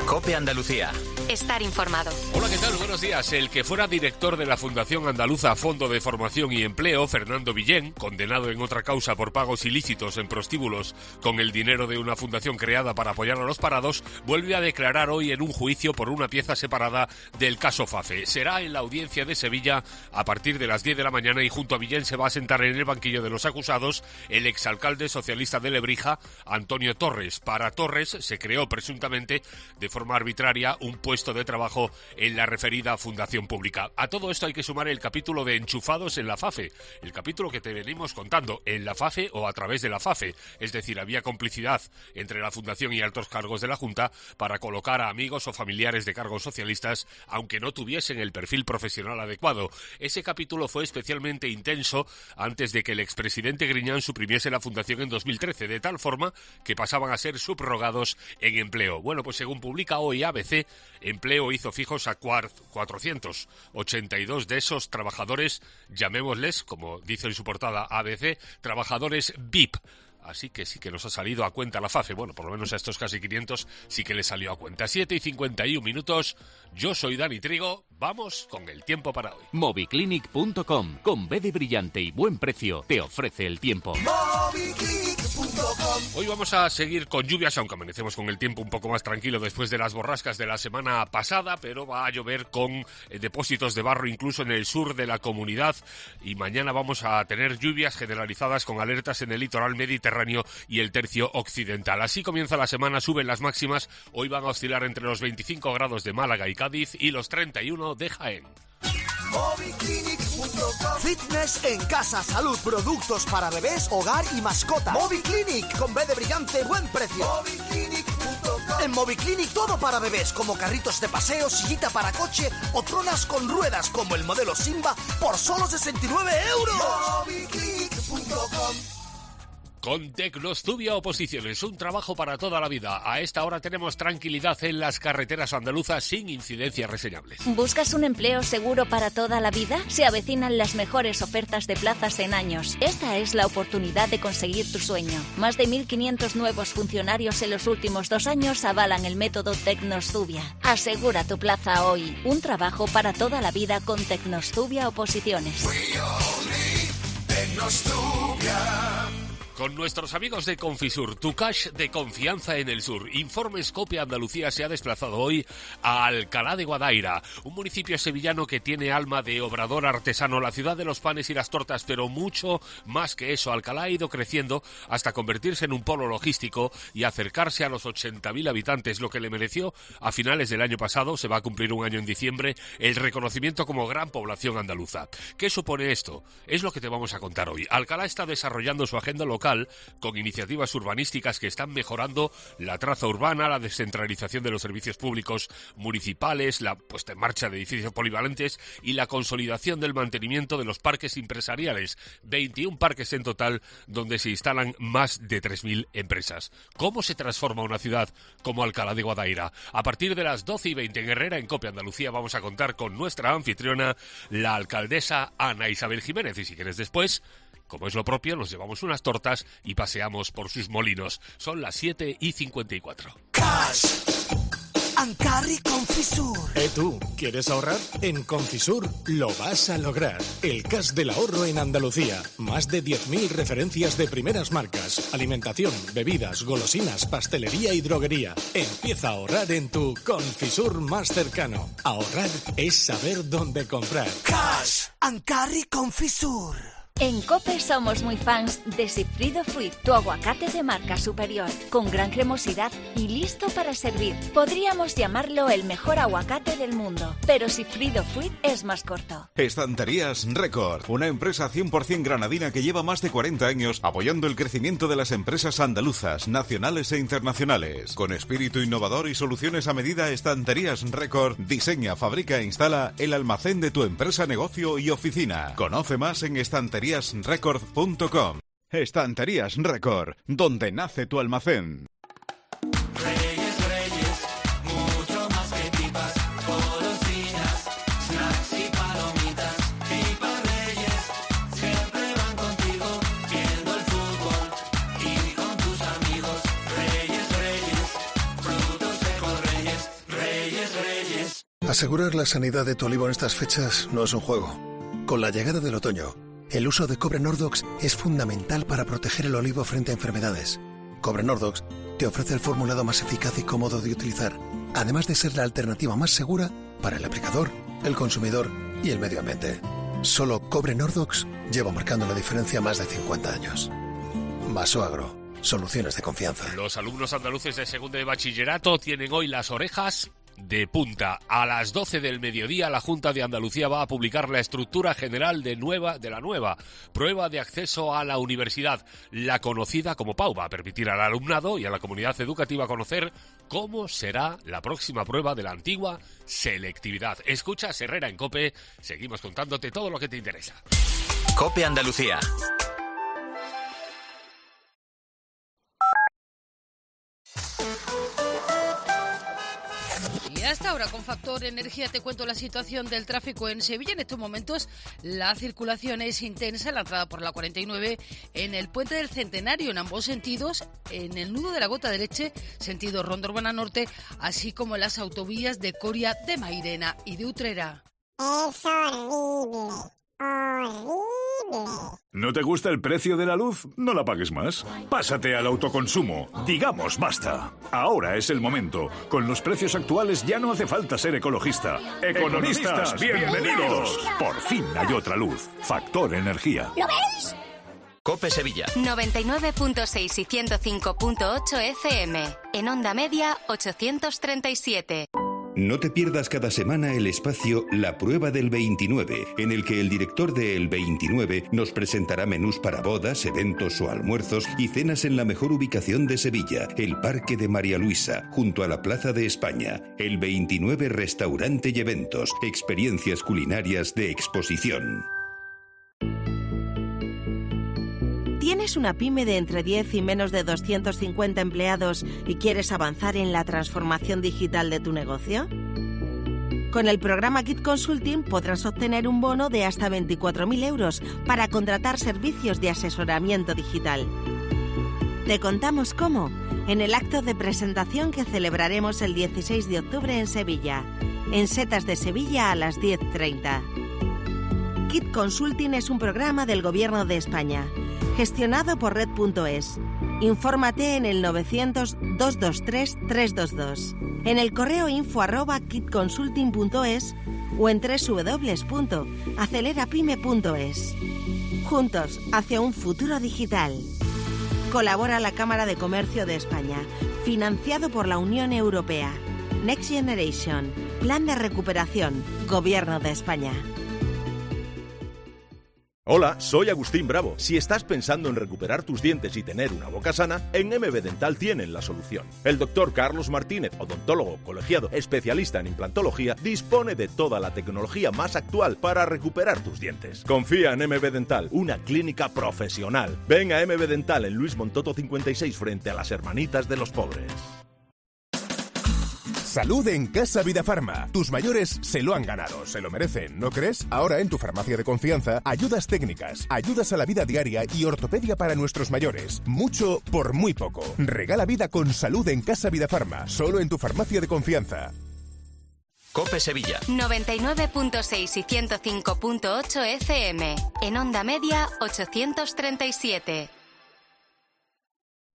COPE Andalucía. Estar informado. Hola, ¿qué tal? Buenos días. El que fuera director de la Fundación Andaluza Fondo de Formación y Empleo, Fernando Villén, condenado en otra causa por pagos ilícitos en prostíbulos con el dinero de una fundación creada para apoyar a los parados, vuelve a declarar hoy en un juicio por una pieza separada del caso FAFE. Será en la audiencia de Sevilla a partir de las 10 de la mañana y junto a Villén se va a sentar en el banquillo de los acusados el exalcalde socialista de Lebrija, Antonio Torres. Para Torres se creó presuntamente de forma arbitraria un puesto de trabajo en la referida fundación pública. A todo esto hay que sumar el capítulo de enchufados en la FAFE, el capítulo que te venimos contando, en la FAFE o a través de la FAFE, es decir, había complicidad entre la fundación y altos cargos de la Junta para colocar a amigos o familiares de cargos socialistas, aunque no tuviesen el perfil profesional adecuado. Ese capítulo fue especialmente intenso antes de que el expresidente Griñán suprimiese la fundación en 2013, de tal forma que pasaban a ser subrogados en empleo. Bueno, pues según publica hoy ABC, Empleo hizo fijos a 482 de esos trabajadores, llamémosles, como dice en su portada ABC, trabajadores VIP. Así que sí que nos ha salido a cuenta la FAFE. Bueno, por lo menos a estos casi 500 sí que les salió a cuenta. 7:51. Yo soy Dani Trigo. Vamos con el tiempo para hoy. Moviclinic.com, con B de brillante y buen precio, te ofrece el tiempo. Hoy vamos a seguir con lluvias, aunque amanecemos con el tiempo un poco más tranquilo después de las borrascas de la semana pasada, pero va a llover con depósitos de barro incluso en el sur de la comunidad y mañana vamos a tener lluvias generalizadas con alertas en el litoral mediterráneo y el tercio occidental. Así comienza la semana, suben las máximas, hoy van a oscilar entre los 25 grados de Málaga y Cádiz y los 31 de Jaén. Moviclinic.com. Fitness en casa, salud, productos para bebés, hogar y mascota. Moviclinic, con B de brillante, buen precio. Moviclinic.com. En Moviclinic todo para bebés, como carritos de paseo, sillita para coche o tronas con ruedas, como el modelo Simba, por solo 69 euros. Moviclinic.com. Con Tecnostubia Oposiciones, un trabajo para toda la vida. A esta hora tenemos tranquilidad en las carreteras andaluzas sin incidencias reseñables. ¿Buscas un empleo seguro para toda la vida? Se avecinan las mejores ofertas de plazas en años. Esta es la oportunidad de conseguir tu sueño. Más de 1.500 nuevos funcionarios en los últimos 2 años avalan el método Tecnostubia. Asegura tu plaza hoy. Un trabajo para toda la vida con Tecnostubia Oposiciones. Con nuestros amigos de Confisur, tu cash de confianza en el sur. Informes COPE Andalucía se ha desplazado hoy a Alcalá de Guadaira, un municipio sevillano que tiene alma de obrador artesano, la ciudad de los panes y las tortas, pero mucho más que eso. Alcalá ha ido creciendo hasta convertirse en un polo logístico y acercarse a los 80.000 habitantes, lo que le mereció a finales del año pasado, se va a cumplir un año en diciembre, el reconocimiento como gran población andaluza. ¿Qué supone esto? Es lo que te vamos a contar hoy. Alcalá está desarrollando su agenda local con iniciativas urbanísticas que están mejorando la traza urbana, la descentralización de los servicios públicos municipales, la puesta en marcha de edificios polivalentes y la consolidación del mantenimiento de los parques empresariales. 21 parques en total donde se instalan más de 3.000 empresas. ¿Cómo se transforma una ciudad como Alcalá de Guadaira? A partir de las 12:20 en Herrera, en COPE Andalucía, vamos a contar con nuestra anfitriona, la alcaldesa Ana Isabel Jiménez. Y si quieres después, como es lo propio, nos llevamos unas tortas y paseamos por sus molinos. Son las 7:54. Cash and Carry Confisur. ¿Tú quieres ahorrar? En Confisur lo vas a lograr. El cash del ahorro en Andalucía. Más de 10.000 referencias de primeras marcas. Alimentación, bebidas, golosinas, pastelería y droguería. Empieza a ahorrar en tu Confisur más cercano. Ahorrar es saber dónde comprar. Cash and Carry Confisur. En COPE somos muy fans de Sigfrido Fruit, tu aguacate de marca superior, con gran cremosidad y listo para servir. Podríamos llamarlo el mejor aguacate del mundo, pero Sigfrido Fruit es más corto. Estanterías Record, una empresa 100% granadina que lleva más de 40 años apoyando el crecimiento de las empresas andaluzas, nacionales e internacionales. Con espíritu innovador y soluciones a medida, Estanterías Record diseña, fabrica e instala el almacén de tu empresa, negocio y oficina. Conoce más en estanteríasrecord.com. Estanterías Record, donde nace tu almacén. Asegurar la sanidad de tu olivo en estas fechas no es un juego. Con la llegada del otoño, el uso de cobre Nordox es fundamental para proteger el olivo frente a enfermedades. Cobre Nordox te ofrece el formulado más eficaz y cómodo de utilizar, además de ser la alternativa más segura para el aplicador, el consumidor y el medio ambiente. Solo Cobre Nordox lleva marcando la diferencia más de 50 años. Vasoagro, soluciones de confianza. Los alumnos andaluces de segundo de bachillerato tienen hoy las orejas de punta. A las 12 del mediodía la Junta de Andalucía va a publicar la estructura general de la nueva prueba de acceso a la universidad. La conocida como PAU va a permitir al alumnado y a la comunidad educativa conocer cómo será la próxima prueba de la antigua selectividad. Escucha Herrera en COPE, seguimos contándote todo lo que te interesa. COPE Andalucía. Y hasta ahora, con Factor Energía, te cuento la situación del tráfico en Sevilla. En estos momentos la circulación es intensa, la entrada por la 49 en el Puente del Centenario en ambos sentidos, en el nudo de la Gota de Leche, sentido Ronda Urbana Norte, así como en las autovías de Coria, de Mairena y de Utrera. Es horrible, horrible. ¿No te gusta el precio de la luz? No la pagues más. Pásate al autoconsumo. Digamos basta. Ahora es el momento. Con los precios actuales ya no hace falta ser ecologista. ¡Economistas, bienvenidos! Por fin hay otra luz. Factor Energía. ¿Lo veis? COPE Sevilla. 99.6 y 105.8 FM. En onda media, 837. No te pierdas cada semana el espacio La Prueba del 29, en el que el director de El 29 nos presentará menús para bodas, eventos o almuerzos y cenas en la mejor ubicación de Sevilla, el Parque de María Luisa, junto a la Plaza de España. El 29 Restaurante y Eventos, experiencias culinarias de exposición. ¿Tienes una pyme de entre 10 y menos de 250 empleados y quieres avanzar en la transformación digital de tu negocio? Con el programa Kit Consulting podrás obtener un bono de hasta 24.000 euros para contratar servicios de asesoramiento digital. Te contamos cómo en el acto de presentación que celebraremos el 16 de octubre en Sevilla, en Setas de Sevilla a las 10:30. Kit Consulting es un programa del Gobierno de España, gestionado por Red.es. Infórmate en el 900-223-322, en el correo info@kitconsulting.es o en www.acelerapyme.es. Juntos hacia un futuro digital. Colabora la Cámara de Comercio de España, financiado por la Unión Europea. Next Generation, Plan de Recuperación, Gobierno de España. Hola, soy Agustín Bravo. Si estás pensando en recuperar tus dientes y tener una boca sana, en MB Dental tienen la solución. El doctor Carlos Martínez, odontólogo colegiado especialista en implantología, dispone de toda la tecnología más actual para recuperar tus dientes. Confía en MB Dental, una clínica profesional. Ven a MB Dental en Luis Montoto 56 frente a las Hermanitas de los Pobres. Salud en Casa Vidafarma. Tus mayores se lo han ganado, se lo merecen, ¿no crees? Ahora en tu farmacia de confianza, ayudas técnicas, ayudas a la vida diaria y ortopedia para nuestros mayores. Mucho por muy poco. Regala vida con salud en Casa Vidafarma, solo en tu farmacia de confianza. COPE Sevilla. 99.6 y 105.8 FM. En onda media, 837.